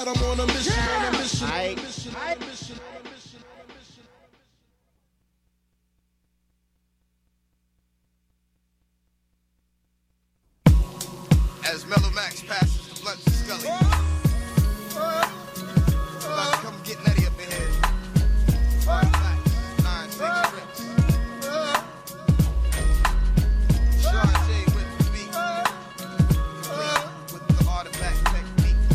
God, I'm on a mission, on a mission, on a mission, on a mission. As Mellow Max passes the blunt to Scully, about to come get Nettie up in here. 5 facts, 9, 6 trips. Sean J with the beat, complete with the artifact techniques.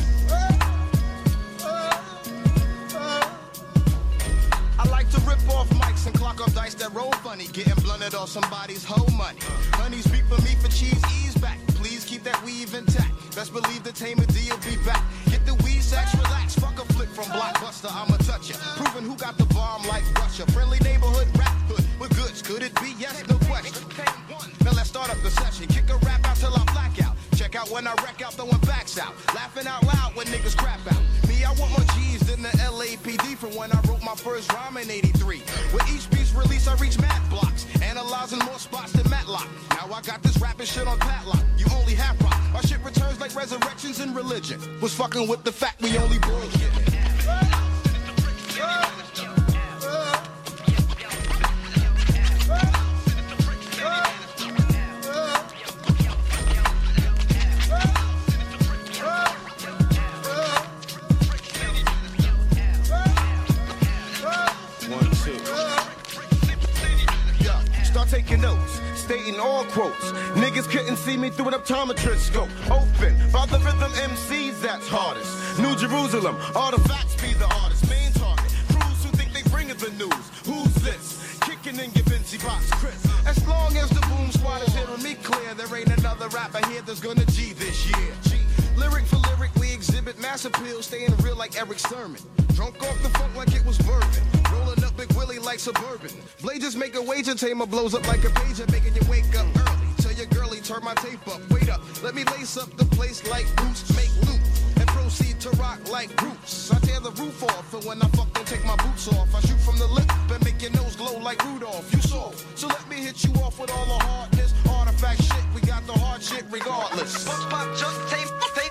I like to rip off mics and clock off dice that roll funny, getting blunted off somebody's whole money. Honeys beat for me for cheese, ease back. Please keep that weave intact. Best believe the Tamer D will be back. Get the weed sex, relax. Fuck a flick from Blockbuster, I'ma touch ya. Proving who got the bomb like Russia. Friendly neighborhood rap hood with goods. Could it be? Yes, no question. Now let's start up the session. Kick a rap out till I black out. Check out when I wreck out, throwing backs out. Laughing out loud when niggas crap out. Me, I want more G's than the LAPD from when I wrote my first rhyme in '83. With each piece release, I reach mad blocks. Analyzing more spots than Matlock. Now I got this rapping shit on padlock. You only have rock. My shit returns like resurrections in religion. Was fucking with the fact we only bullshit. Taking notes, stating all quotes. Niggas couldn't see me through an optometrist scope. Open by the rhythm MCs that's hardest. New Jerusalem, artifacts be the artist. Main target, crews who think they bringing the news. Who's this? Kicking in your Vinci box, Chris. As long as the boom squad is hearing me clear, there ain't another rapper here that's gonna G this year. G. Lyric for lyric, we exhibit mass appeal, staying real like Eric Sermon. Drunk off the funk like it was bourbon. Rolling up Big Willie like Suburban. Blazers make a wager, Tamer blows up like a pager, making you wake up early. Tell your girlie, turn my tape up. Wait up, let me lace up the place like boots, make loot, and proceed to rock like groups. I tear the roof off, and when I fuck, don't take my boots off. I shoot from the lip and make your nose glow like Rudolph. You saw, so let me hit you off with all the hardness. Artifact shit, we got the hard shit regardless. Pop, just tape.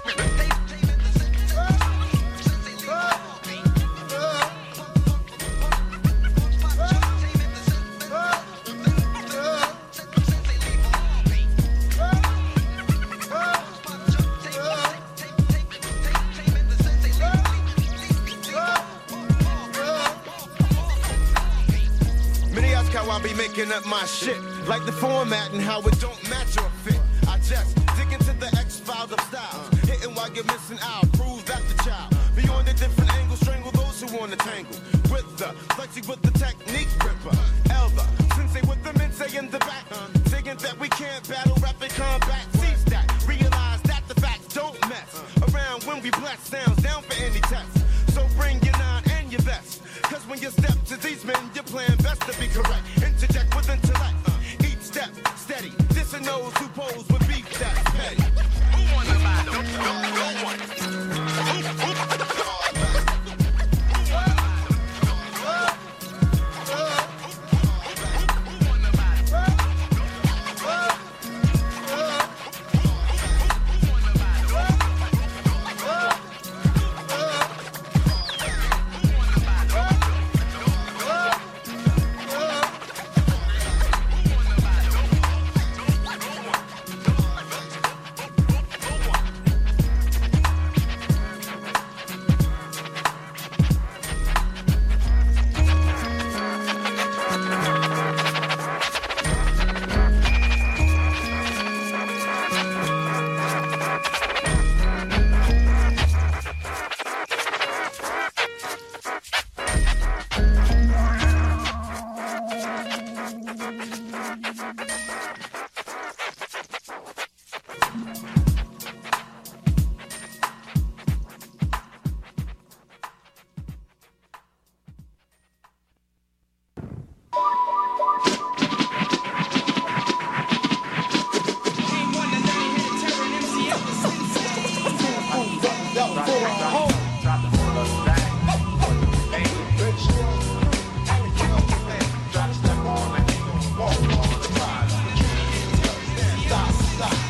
I be making up my shit, like the format and how it don't match or fit. I just dig into the X-Files of style, hitting while you're missing out, prove that the child. Beyond the different angles, strangle those who wanna tangle. With the flexing with the technique ripper, Elder, sensei with the minsei in the back, saying that we can't battle rapid combat. Seize that, realize that the facts don't mess around when we blast sounds down for any test. So bring your 9 and your vest. Cause when you step to these men, you're playing best to be correct. Interject with intellect. Each step steady. Dissing those who pose with beef that's petty. Who won the battle? No one.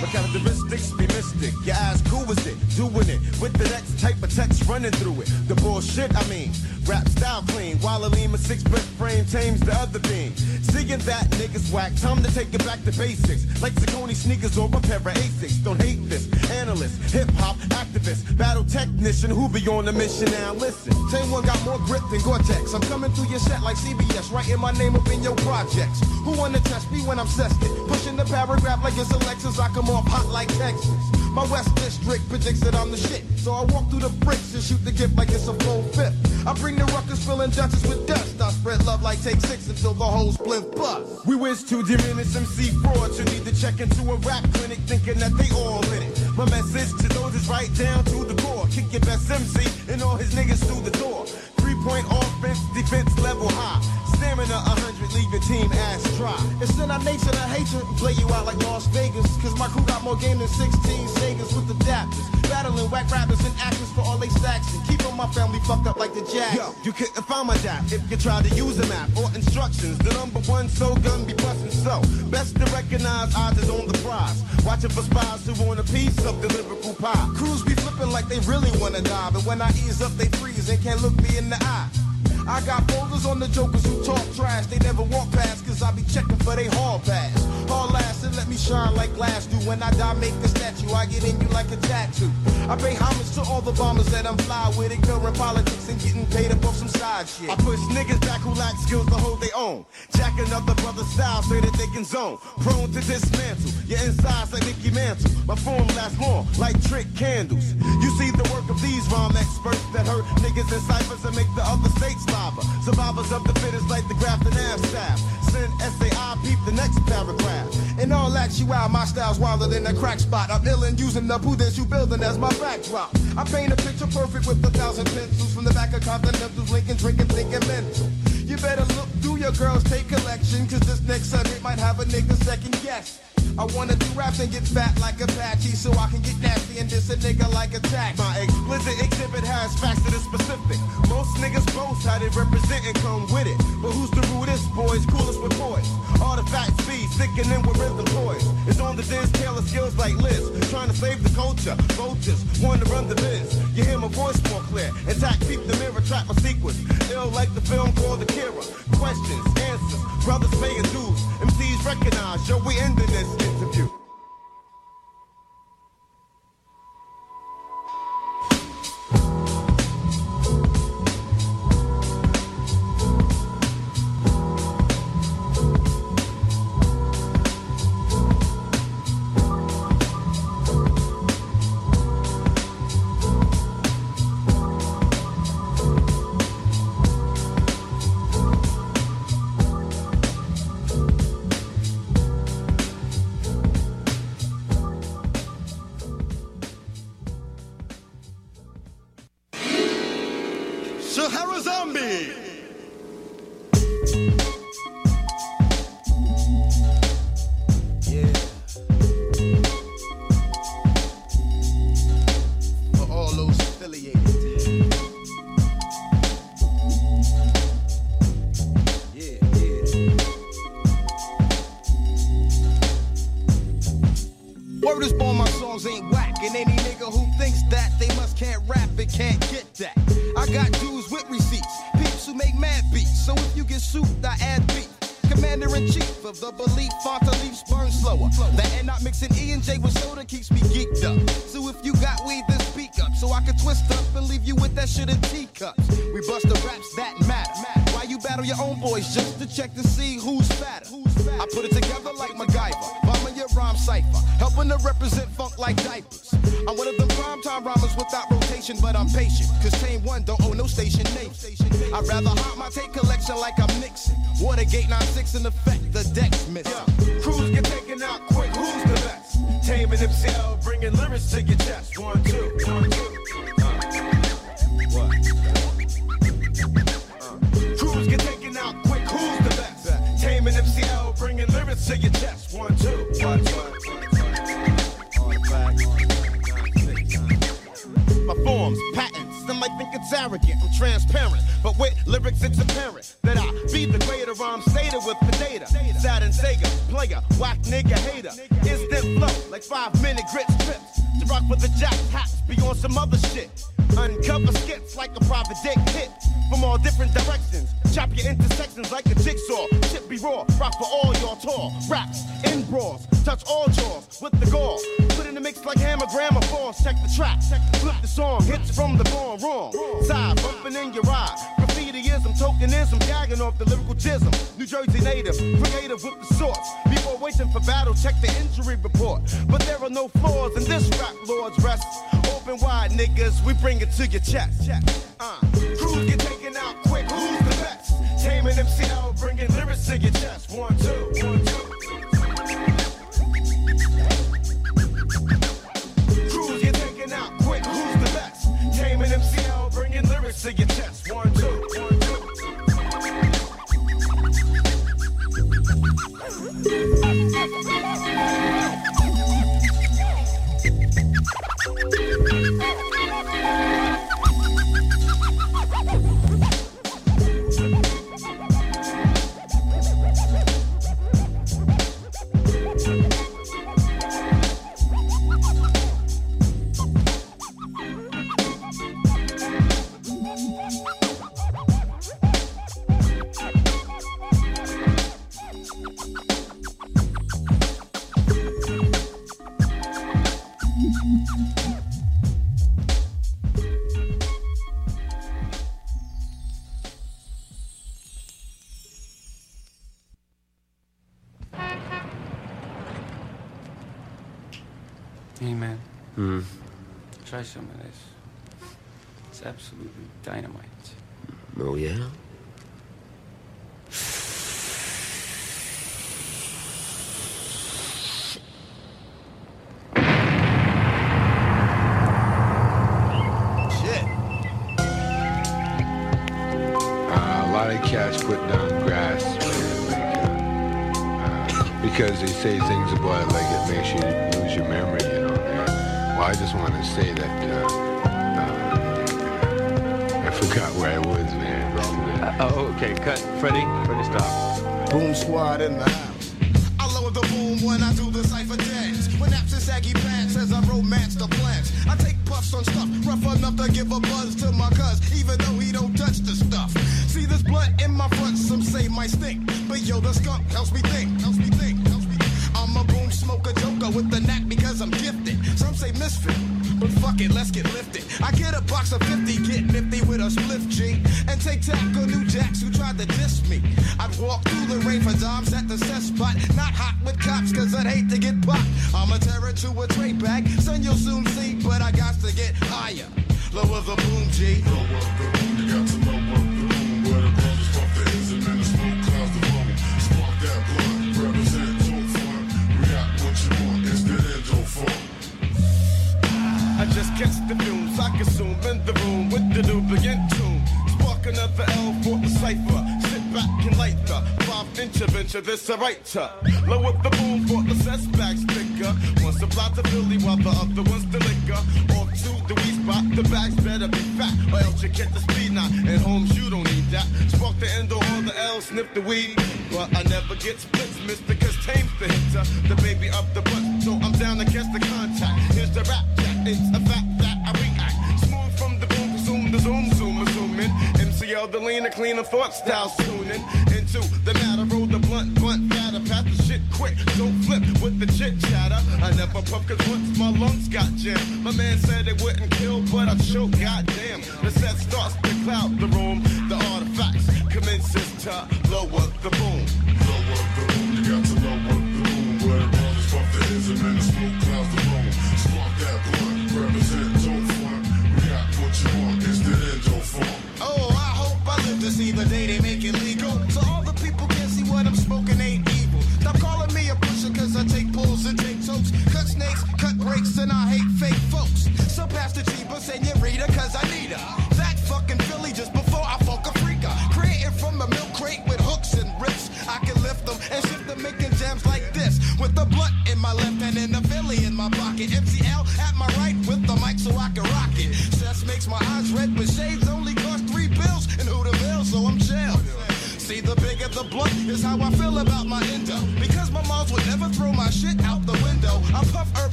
My characteristics be mystic. Your ass cool with it, doing it with the next type of text running through it. The bullshit, I mean, rap style clean. While a Lima 6-brick frame tames the other beam. Seeing that niggas whack, time to take it back to basics. Like Saucony sneakers or a pair of Asics. Don't hate this. Analyst, hip-hop, activist, battle technician who be on a mission now. Listen, Same One got more grip than Gore-Tex. I'm coming through your set like CBS, writing my name up in your projects. Who wanna test me when I'm cested? Pushing the paragraph like it's a Lexus, I come off hot like Texas. My West District predicts that I'm the shit. So I walk through the bricks and shoot the gift like it's a full fifth. I bring the ruckus filling Dutchess with dust. I spread love like Take 6 until the whole split bust. We wish to diminish MC frauds who need to check into a rap clinic thinking that they all in it. My message to those is right down to the core. Kick your best MC and all his niggas through the door. 3-point offense, defense level high. Stamina 100, leave your team ass dry. It's in our nature to hate you, play you out like Las Vegas. Cause my crew got more game than 16 Segas with adapters. Battling whack rappers and actors for all they stacks. And keeping my family fucked up like the Jazz. Yo, you couldn't find my dap if you tried to use a map or instructions. The #1 so gun be bustin' so. Best to recognize odds is on the prize. Watching for spies who want a piece of the lyrical pie. Crews be flipping like they really wanna die. But when I ease up, they freeze and can't look me in the eye. I got folders on the jokers who talk trash. They never walk past cause I be checking for they hall pass. Hall ass and let me shine like glass do. When I die, make the statue, I get in you like a tattoo. I pay homage to all the bombers that I'm fly with. Ignoring politics and getting paid up off some side shit. I push niggas back who lack skills to hold their own. Jack another brother's style so that they can zone. Prone to dismantle, your insides like Mickey Mantle. My form lasts more like trick candles. You see the work of these rhyme experts that hurt niggas in ciphers and make the other states lava. Survivors of the fittest like the Grafton Ave staff. Send SAI, peep the next paragraph. In all actuality, my style's wilder than a crack spot. I'm ill and using the prudence you building as my backdrop. I paint a picture perfect with 1,000 pencils. From the back of Continentals, Lincoln, drinking, thinking mental. You better look through your girls' tape collection, cause this next Sunday might have a nigga second guess. I wanna do raps and get fat like Apache, so I can get nasty and diss a nigga like a tax. My explicit exhibit has facts that are specific. Most niggas boast how they represent and come with it. But who's the rudest boys, coolest with boys? Artifacts be sticking in with rhythm toys. It's on the Diz Taylor skills like Liz. Trying to save the culture, vultures wanna run the biz. You hear my voice more clear. Intact, peep the mirror, track my sequence. Ill like the film called Akira. Questions, answers, brothers paying dues. MCs recognize, yo, we ending this interview. Sahara Zombie. Yeah. For all those affiliated. Yeah, yeah. Word is born, my songs ain't whack. And any nigga who thinks that they must can't rap and can't get that. I got dudes with receipts, peeps who make mad beats. So if you get souped, I add beat. Commander-in-chief of the belief, Fonta leaves burn slower. That and not mixing E and J with soda keeps me geeked up. So if you got weed, then speak up. So I can twist up and leave you with that shit in teacups. We bust the raps that matter. Why you battle your own boys just to check to see who's fatter? I put it together like MacGyver, bombing your rhyme cipher, helping to represent funk like diapers. I'm one of them primetime rhymers without rotation, but I'm patient, cause Tame One don't own no station name. I'd rather haunt my tape collection like I'm Nixon. Watergate 9-6 in effect, the deck's missing. Yeah. Crews get taken out quick, who's the best? Tame and MCL, bringing lyrics to your chest. 1, 2, 1, 2. What? Crews get taken out quick, who's the best? Tame and MCL, bringing lyrics to your chest. 1, 2, 1, 2. My forms, patents, some might think it's arrogant. I'm transparent, but with lyrics it's apparent that I be the greater. I'm stated with the data. Sad and Sega, player, whack nigga hater. Instant flow, like 5-minute grits trips. To rock with the jack hats, be on some other shit. Uncover skits like a private dick hit. From all different directions, chop your intersections like a jigsaw. Shit be raw, rock for all your tall raps in brawls, touch all jaws with the gall. Put in the mix like hammer, grammar, falls. Check the track, flip the song, hits from the born wrong. Side bumping in your eye. Graffitiism, tokenism, gagging off the lyrical jism. New Jersey native, creative with the sorts. Before waiting for battle, check the injury report. But there are no flaws in this rap, Lord's rest. Open wide, niggas, we bring it to your chest. Crews get taken out quick, who's the best? Taming MCL, bringing lyrics to your chest. 1, 2, 1, 2. Crews get taken out quick, who's the best? Taming MCL, bringing lyrics to your chest. 1, 2, 1, 2. Hey, man. Try some of this. It's absolutely dynamite. Oh, yeah? Shit. A lot of cats put down grass, man, because they say things about it like it makes you lose your memory, you know. Well, I just want to say that I forgot where I was, man. Okay, cut. Freddie, stop. Boom squad in the house. I lower the boom when I do the cypher dance. When naps and saggy pants as I romance the plants. I take puffs on stuff rough enough to give a buzz to my cuz, even though he don't touch the stuff. See this blunt in my front, some say might stink, but yo, the skunk helps me think. I'm a boom smoker joker with the knack because I'm gifted. Some say misfit, but fuck it, let's get lifted. I get a box of 50, get nifty with a spliff G, and take tackle new jacks who tried to diss me. I'd walk through the rain for dimes at the set spot, not hot with cops cause I'd hate to get popped. I'm a terror to a tray bag, son you'll soon see, but I got to get higher. Lower the boom G. Lower the boom, you got to lower the boom. Where the brothers fuck the ism and the smoke clouds the room. Spark that blunt, represent don't front. React what you want, instead of don't front. I just catch the fumes I consume in the room with the lubricant tune. Spark another L for the cipher. Sit back and light the 5-inch venture, this a writer. Lower the boom for the setback sticker. One supply to Philly while the other one's the liquor. Off to the weed spot, the bags better be fat, or else you get the speed knot. At homes you don't need that. Spark the endo or the L, sniff the weed. But I never get splits, mister, cause tame's the hitter. The baby up the butt, so I'm down to catch the contact. Here's the rap jack, it's a fact that I react. Smooth from the boom, consume the zoom, assuming. MCL, the leaner, cleaner thought style tuning. Into the matter, roll the blunt, fatter, pass the shit quick. Don't flip with the chit chatter. I never puff cause once my lungs got jammed. My man said it wouldn't kill, but I choke, goddamn. The set starts to cloud the room. The artifacts commences to lower the boom. Lower the boom, you got to lower the boom. Where the brothers fuck the ism and the smoke clouds the room. Spark that blunt, represent don't front. React what you want, instead of don't front. Oh, I hope I live to see the day they make it legal, so all the people can see what I'm smoking ain't evil. Stop calling me a pusher cause I take pulls and take tokes. Cut snakes, cut breaks, and I hate fake folks. So pass the cheaper, senorita, cause I need her. That fucking Philly just before I fuck a freaker. Creating from a milk crate with hooks and rips. I can lift them and shift them, making jams like this. With the blunt in my left hand and the Philly in my pocket. MCL at my right with the mic so I can rock it. Cess makes my eyes red, but shades only cost $3 and who the bill, so I'm chill. See, the bigger the blunt is how I feel about my endo. Because my moms would never throw my shit out the window. I puff herb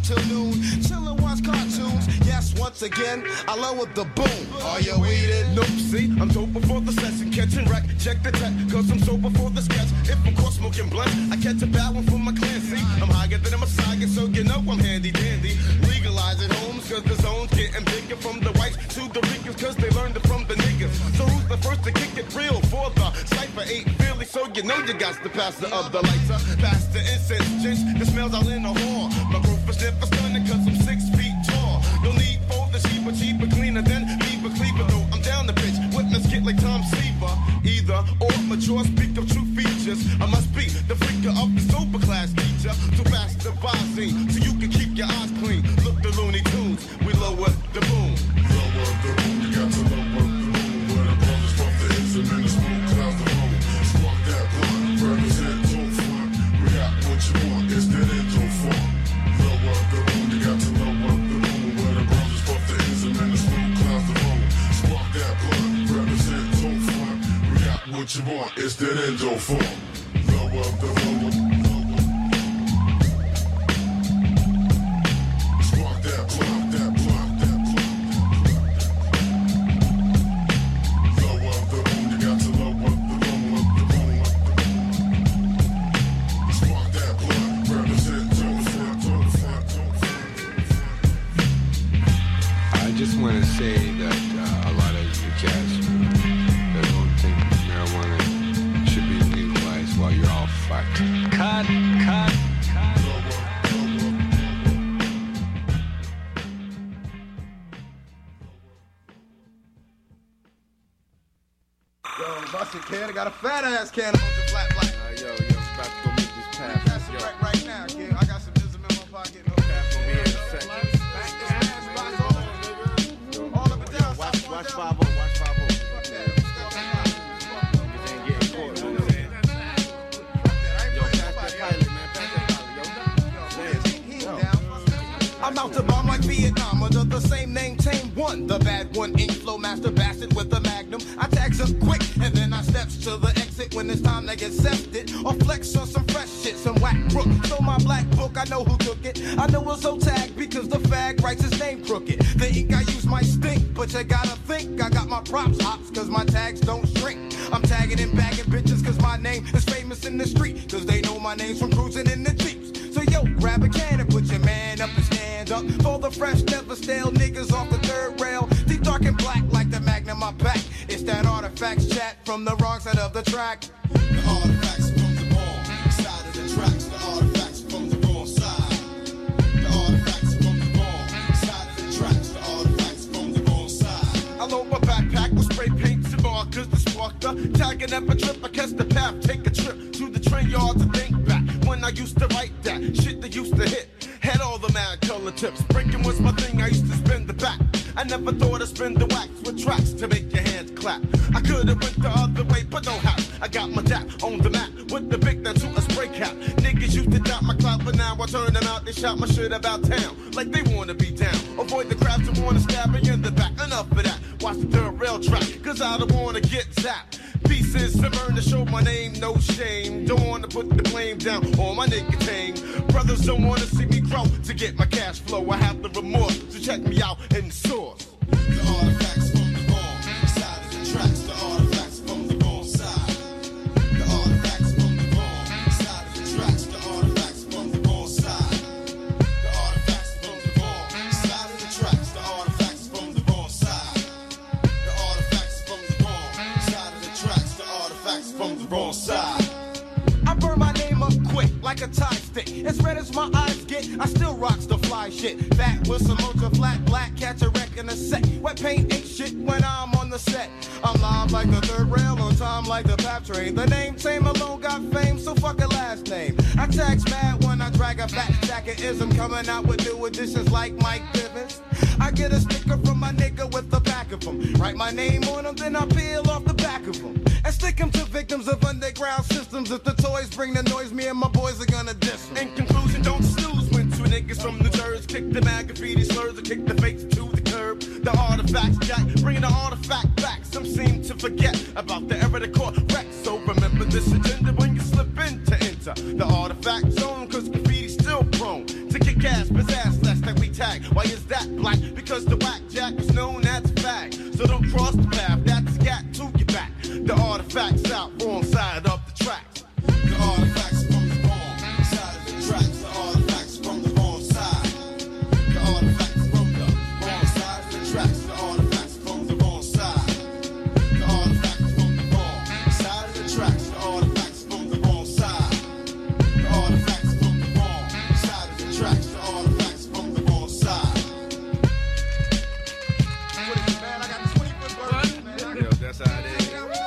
till noon. Chillin', watch cartoons. Yes, once again, I lowered the boom. Are you weeded? Nope, see, I'm dope before the session. Catching wreck, check the tech, cause I'm sober for the sketch. If I'm caught smoking blunt, I catch a bad one for my clan. See, I'm higher than a Messiah, so you know I'm handy dandy. Legalize it homes, cause the zone's getting bigger. From the whites to the Ricans, cause they learned it from the niggas. So who's the first to kick it real for the cypher? Ain't really, so you know you got the pastor of the lighter. Pass the incense, gents, the smells out in the hall. My group is never stunning, cause I'm 6 feet tall. No need for the cheaper, cleaner than Beaver Cleaver. Though I'm down the pitch, witness get like Tom Seaver. Either or mature, speak of true features. I must be the freaker of the sober class teacher. To pass the visine, so you can keep your eyes clean. Look the Looney Tunes, we lower the boom. Lower the boom, you got to lower the boom. Where the brothers pump the ism and the smoke clouds the room. Spark that blunt, represent, don't front. We got what you want, it's that it don't front. Lower the boom, you got to lower the boom. Where the brothers pump the ism and the smoke clouds the room. Spark that blunt, represent, don't front. We got what you want, it's that it don't front. Lower the boom. Spark that blunt, that blunt, that blunt. Lower the boom, you got to lower the boom, up the boom, up the boom. Spark that blunt, represent, don't front, don't front, don't front. I just want to say that a lot of you cats that don't think marijuana should be legalized while you're all fucked. Cut. Yo, bust it, kid. I got a fat ass can of the flat black. Yo, about to go make this pass. Pass it right now, kid. I got some jism in my pocket. No Pass on me in a second. All up and down. Watch 5-0, watch 5-0. Fuck that. Niggas ain't getting caught, you know what I'm saying? Yo, pass that pilot, man. Pass that pilot, yo. I'm out to bomb like Vietnam under the same name, Tame One. The bad one, ink flow master bastard with the magnum. I tags up quick and then I steps to the exit when it's time to get sefted. Or flex on some fresh shit, some whack crook. So my black book, I know who took it. I know it's so tagged because the fag writes his name crooked. The ink I use might stink, but you gotta think I got my props hops cause my tags don't shrink. I'm tagging and bagging bitches cause my name is famous in the street. Cause they know my name's from cruising in the Jeeps. So yo, grab a can and put your man up and stand up for the fresh, never stale niggas off the third rail. Deep dark and black like the Magnum I pack. It's that artifacts chat from the wrong side of the track. The artifacts from the wrong side of the tracks. The artifacts from the wrong side. The artifacts from the wrong side of the tracks. The artifacts from the wrong side. I load my backpack with spray paints and markers to spark the tagging up a trip. I catch the path, take a trip to the train yard to think back when I used to write that shit that used to hit. Had all the mad color tips. Breaking was my thing, I used to spin the back. I never thought I'd spin the wax with tracks to make your hands clap. I could've went the other way, but no how. I got my dap on the map with the big to a spray cap. Niggas used to doubt my clout, but now I turn them out. They shout my shit about town like they wanna be down. Avoid the crowds that wanna stab me in the back. Enough of that. Watch the third rail track, cause I don't wanna get zapped. Pieces to burn to show my name, no shame. Don't wanna put the blame down on my nigga Tame. Brothers don't wanna see me grow to get my cash flow. I have the remorse, so check me out in the source. The artifacts from the wrong side of the tracks. The artifacts from the wrong side. The artifacts from the wrong side of the tracks. The artifacts from the wrong side. The artifacts from the wrong side of the tracks. The artifacts from the wrong side. The artifacts from the wrong side of the tracks. The artifacts from the wrong side. I burn my name up quick like a tie stick. As red as my eyes get, I still rocks the fly shit. Fat with some ultra flat black, catch a wreck in a sec. Wet paint ain't shit when I'm on the set. I'm live like the third rail, on time like the PAP train. The name Tame alone got fame, so fuck a last name. I tax mad when I drag a fat jacket-ism, coming out with new additions like Mike Bivens. I get a sticker from my nigga with the back of him. Write my name on them, then I peel off the back of them. And stick them to victims of underground systems. If the toys bring the noise, me and my boys are gonna diss them. In conclusion, don't snooze when two niggas from New Jersey kick the mag graffiti slurs or kick the fakes to the curb. The artifacts jack, bringing the artifact back. Some seem to forget about the era they caught wreck. So remember this agenda when you slip in to enter the artifact zone, cause graffiti's still prone to kick ass, pizzazz, Jack Black because the whack Jack was known as a fag. So don't cross the path, that's a gat to your back. The artifacts out, wrong side of the tracks. The artifacts from the wrong side of the tracks. The artifacts from the wrong side. The artifacts from the wrong side of the tracks. The artifacts from the wrong side. The artifacts from the wrong side of the tracks. The artifacts from the wrong side. The artifacts from the wrong side of the tracks. The artifacts from the wrong side. What is it, man? I got 20-foot birds, man. Yo, that's how it is.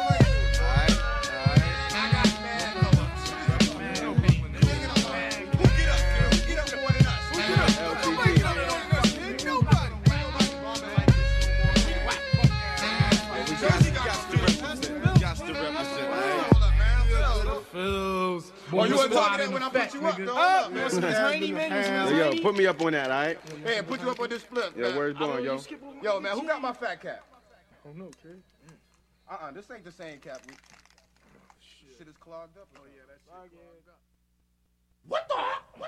Oh, you want to talk to that when I put you up, though? Yo, put me up on that, all right? Hey, put you up on this flip, man. Yo, where's doing, yo? Yo, man, who got my fat cap? Oh, no, kid. This ain't the same cap. Shit is clogged up. Oh, yeah, that's clogged up. What the?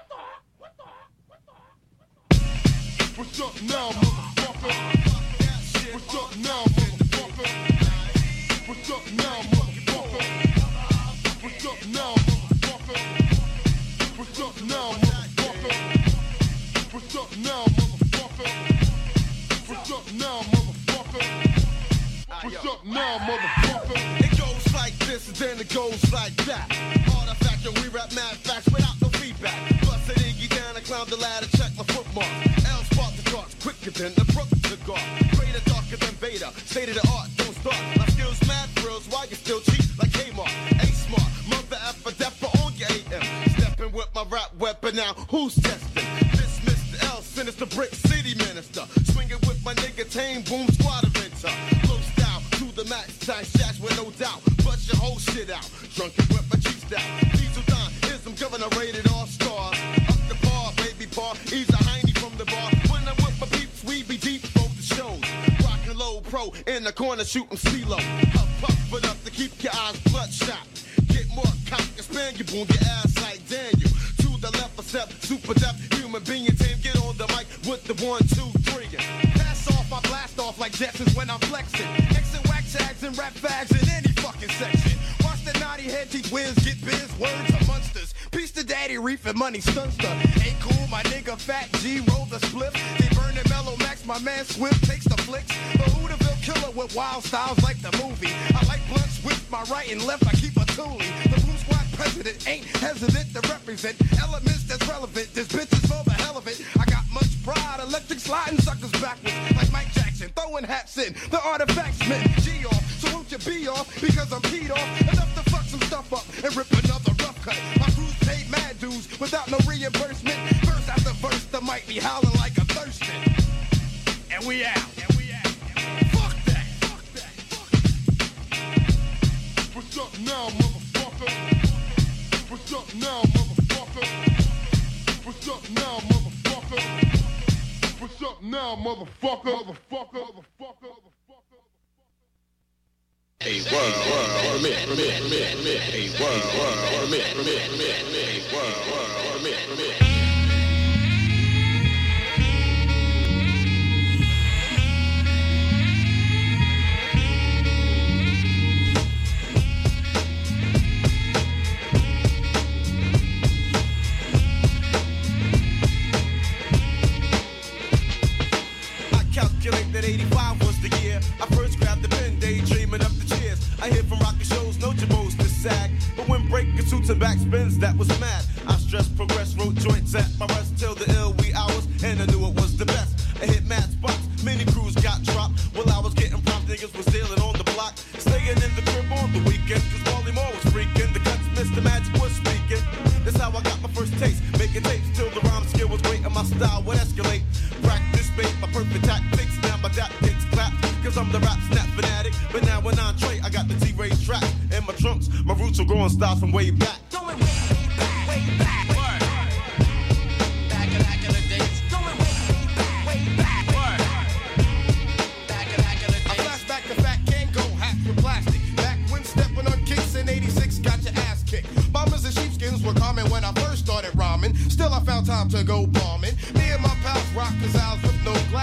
What's up now, motherfucker? What's up now, motherfucker? What's up now, motherfucker? What's up now, motherfucker? What's up now, motherfucker? What's up now, motherfucker? What's up now, motherfucker? What's up now, motherfucker? It goes like this and then it goes like that. Artifact and we rap mad facts without no feedback. Busted Iggy down and climbed the ladder, check my footmark. L spark the charts quicker than the Brooklyn cigar. Greater, darker than Vader. State of the art, don't start. My skills mad thrills, why you still cheat like Kmart? A-smart, mother effer, depper on your AM. Stepping with my rap weapon now, who's testing? This Mr. L, sinister brick city minister. Swinging with my nigga Tame, boom, squad eventer. Flow style to the max, time shash with no doubt. Bust your whole shit out, drunken with my cheeks down. Diesel Don, here's some governor rated all stars. Up the bar, baby par, he's a hiney from the bar. When I'm with my peeps, we be deep for the shows. Rockin' low pro, in the corner shooting CeeLo. Huff, puff it up to keep your eyes bloodshot. Get more cock and span you, boom, your ass like Daniel. To the left a step, super depth, human being team. Get on the mic with the 1, 2, 3. Pass off, I blast off like Jetsons when I'm flexing. Exit whack tags and rap fags in any fucking section. Watch the naughty head teeth whiz, get biz, words are monsters. Peace to Daddy Reef and Money Stunster. Ain't cool, my nigga Fat G roll the split. They burn it mellow max, my man Swift takes the flicks. The Hooterville killer with wild styles like the movie. I like blunts with my right and left, I keep a toolie. The Blue Squad president ain't hesitant to represent elements that's relevant. This bitch is for the hell of it. I got much pride, electric sliding suckers backwards like Mike Jackson, throwing hats in. The artifacts men G off, so won't you be off? Because I'm peed off, enough to fuck some stuff up and rip another rough cut. My crew's paid mad dues without no reimbursement. Verse after verse, the mic be howling like a thirsting. And we out. Fuck that. What's up now, motherfucker? What's up now, motherfucker? What's up now, motherfucker? What's up now, motherfucker? Hey, world, permit. Hey, world, permit. Hey, world, permit. Calculate that 85 was the year I first grabbed the pen, daydreaming up the cheers. I hear from rocket shows, no jabos to sag. But when breaking suits and backspins, that was mad. I stressed, progressed, wrote joints at my rest till the ill wee hours, and I knew it was the best. I hit mad spots, many crews got dropped. While I was getting prompt, niggas was dealing on the block. Staying in the crib on the weekend, cause Wally Moore was freaking. The cuts, Mr. Magic was speaking. That's how I got my first taste, making tapes till the rhyme skill was great and my style would escalate. Practice made my perfect tactics, now my dap kicks clap, cause I'm the rap snap fanatic. But now when I'm Trey, I got the T-Ray track in my trunks. My roots are growing styles from way back. Going way back, way back. Back in the days. Going way back. Back in the days. I flash back to Fat Kango, hats with plastic. Back when stepping on kicks in 86, got your ass kicked. Bombers and sheepskins were common when I first started rhyming. Still I found time to go bombing. Me and my pals rock cause I was with no glass.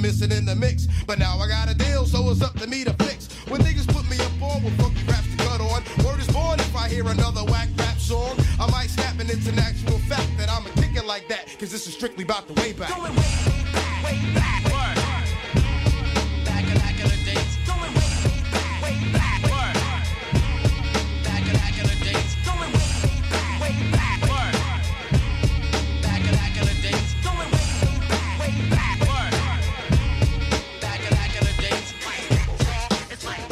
missing in the mix. But now I got a deal, so it's up to me to fix. When niggas put me up on with funky raps to cut on, word is born if I hear another whack rap song. I might snap an international fact that I'ma kick it like that, cause this is strictly about the way back. Going way back, way back. Word. Back in the days. Going way back. Word. Back in the days. Going way back. Word. Back in the days. Going way back. Word. Back in the days. It's like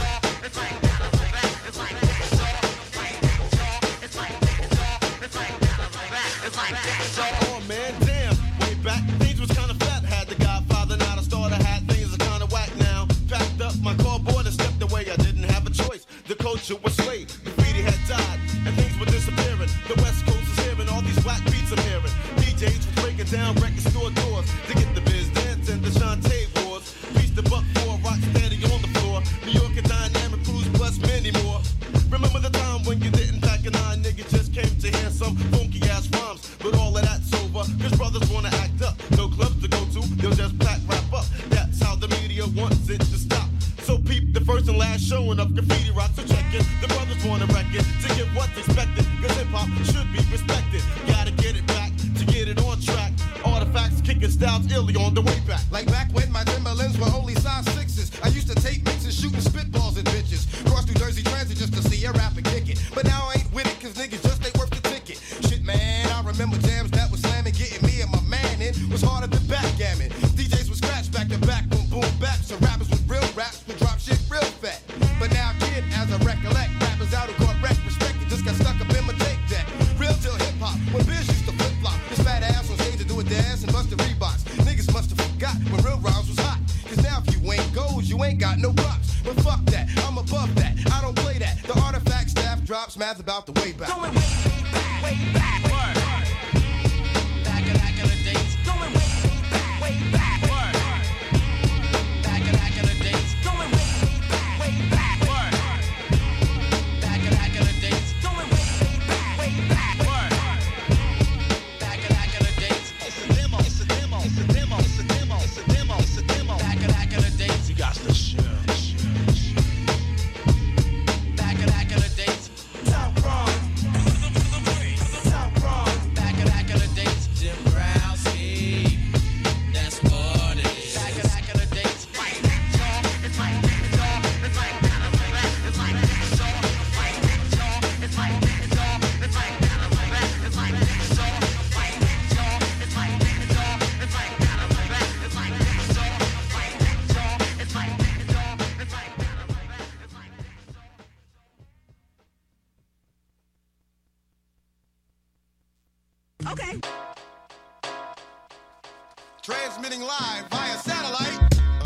oh man, damn, way back, things was kinda fat. Had the Godfather, not a starter hat. Things are kinda whack now. Packed up my cardboard and stepped away. I didn't have a choice. The culture was swayed. Graffiti had died, and things were disappearing. The West Coast is hearing all these whack beats I'm hearing. DJs was breaking down record store doors to get the biz dancing. The Shantae Wars. Reached the buck for rock steady on the floor. New York and Dynamic Cruise plus many more. Remember the time when you didn't pack a nine, niggas just came to hear some funky ass rhymes. But all of that's over, cause brothers wanna act up. No clubs to go to, they'll just pack rap up. That's how the media wants it to stop. So peep the first and last showing of Graffiti Rock. So check it, the brothers want a record to get what's expected. Cause hip hop should be respected. Gotta get it back to get it on track. Artifacts kicking styles illy on the way back. Like back when my Timberlands were only size 6s. I used to take mixes, shooting spitballs at bitches. Cross New Jersey Transit just to see a rapper kick it. But now I ain't with it cause niggas just ain't worth the ticket. Shit man, I remember jams that was slamming. Getting me and my man in was harder than backgammon. DJs would scratch back to back, boom boom back. So rappers with real raps would drop shit real fat. But now kid, as I recollect, rappers out who caught wreck respected just got stuck up in my tape deck. Real till hip hop, when Biz used to flip flop. This fat ass on stage to do a dance and bust the Reeboks. Niggas must have forgot when real rhymes was hot. Cause now if you ain't gold, you ain't got no props. But fuck that, I'm above that, I don't play that. The Artifact staff drops math about the way back. Going way back. Word. Back in the days. Going way back. Word. Back in the days. Going way back. Word. Back in the days. Going way back. Word. Back in the days. It's a demo. It's a demo. It's a demo. It's a demo. It's a demo. It's a demo. Back in the days. You got the shit. Back in the days. Top wrong. Back in the days. Jim Brown, Steve. That's what it is. Back in the days. Okay. Transmitting live via satellite.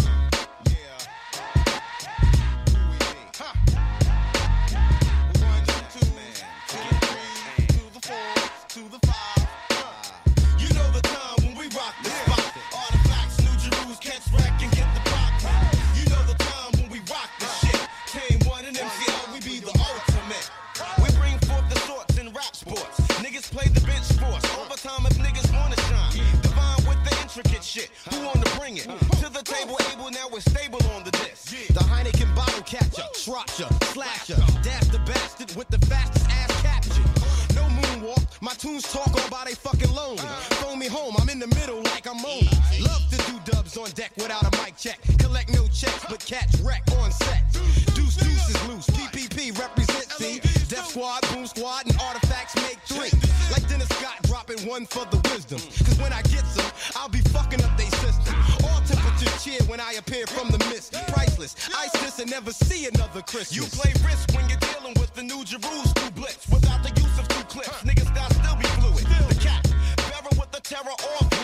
To the 5. You know the time when we rock the spot. Artifacts, New Jerusalem, catch wreck and get the pop. You know the time when we rock the shit. Came one and MCL, we be the ultimate. We bring forth the sorts in rap sports. Niggas play the bench sports. Overtime if niggas wanna shine. Divine with the intricate shit. Who wanna bring it? To the table, able, now we're stable on the disc. The Heineken bottle catcher, Sriracha, Slasher. Dash the bastard with the fastest ass capture. No moonwalk, my tunes talk all by they fucking loan. Phone me home, I'm in the middle like I'm on. Love to do dubs on deck without a mic check. Collect no checks, but catch wreck on set. Deuce is loose, PPP represent C. Def Squad, Boom Squad, and Artifacts make 3. Like Dennis Scott dropping one for the wisdom. Cause when I get some, I'll be fucking up they system. All temperatures cheer when I appear from the mist. Priceless, ISIS and never see another Christmas. You play risk when you're dealing with the New Jerusalem blitz. Without the use of 2 clips, niggas style still be fluid. The cat, bearer with the terror off.